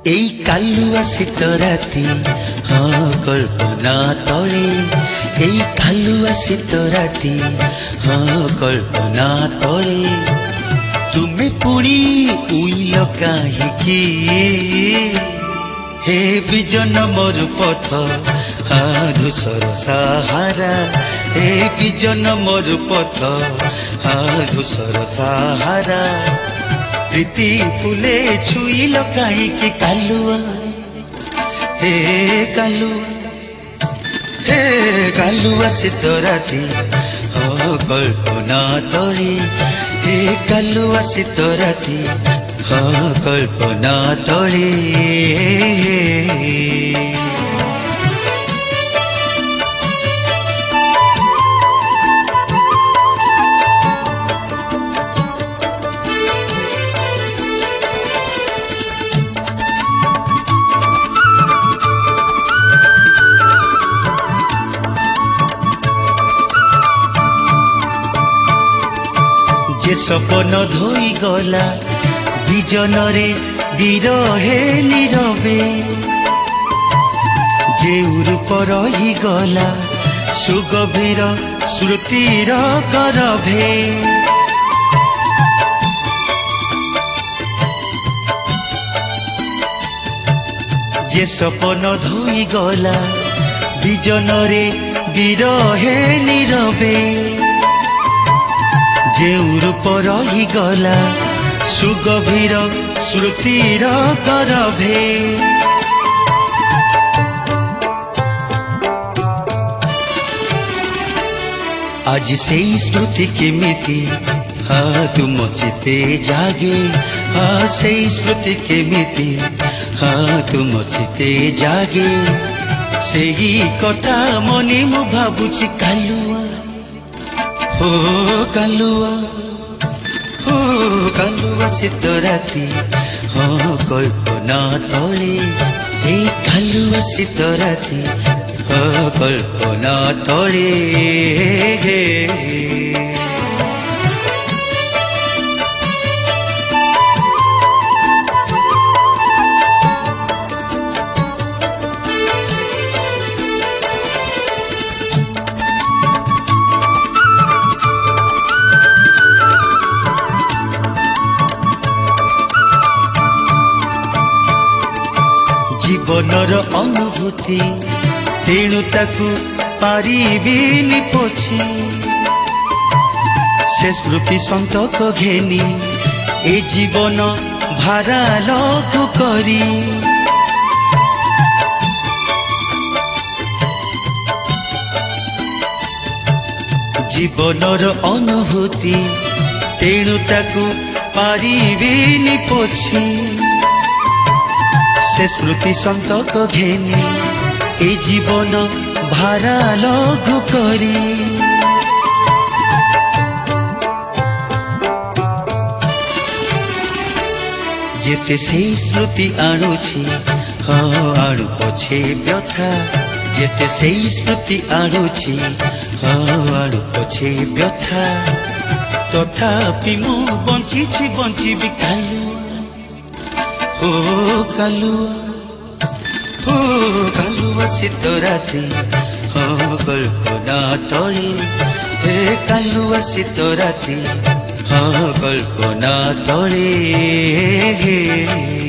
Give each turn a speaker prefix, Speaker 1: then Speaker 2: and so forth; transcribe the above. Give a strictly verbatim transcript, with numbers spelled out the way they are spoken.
Speaker 1: এই কালুয়া শীত রাতি हाँ कल्पना तले এই কালুয়া শীত রাতি हाँ कल्पना तले तुमे पुरी उइल काहिकी हे विजन मोर पथ हाँ धूसर सहारा हे विजन मोर पथ हाँ धूसर सहारा प्रीति फुले छुइल काहिकी कालुआ हे कालुआ हे कालुआ शीत राति हाँ कल्पना तले हे कालुआ शीत राति हाँ कल्पना तले जे सपन धोई गला विजनरे विरहे नीरवे जे रूप रही गला सुगभीर स्मृतिर करभे जे सपन धोई गला विजनरे विरहे नीरवे जे रूप रही गला सुगभीर स्मृतिर करभे आज से स्मृति केमिति हाँ तुम चिते जागे हाँ से स्मृति केमिति हाँ तुम चिते जागे से ही कथा मने मु भाबुछि कालुआ हो कालुआ हो कालुआ शीत राति हाँ कल्पना तले हे कालुआ शीत राति हाँ कल्पना तले हे जीवनर अनुभूति तेणु ताकू पारिबिनी पोछि से स्मृति संतक घेनी ए जीवन भारा लघु करी जीवनर अनुभूति तेणु ताकू पारिबिनी पोछि से स्मृति संतक घेनी ए जीवन भारा लघु करी जेते से स्मृति आणुछि हाँ आणु पछे व्यथा जेते से स्मृति आणुछि हाँ आणु पछे व्यथा तथापि मु बंचिछि बंचिबि कालुआ हो कालुआ हो कालुआ शीत राति हाँ कल्पना तले हे कालुआ शीत राति हाँ कल्पना तले हे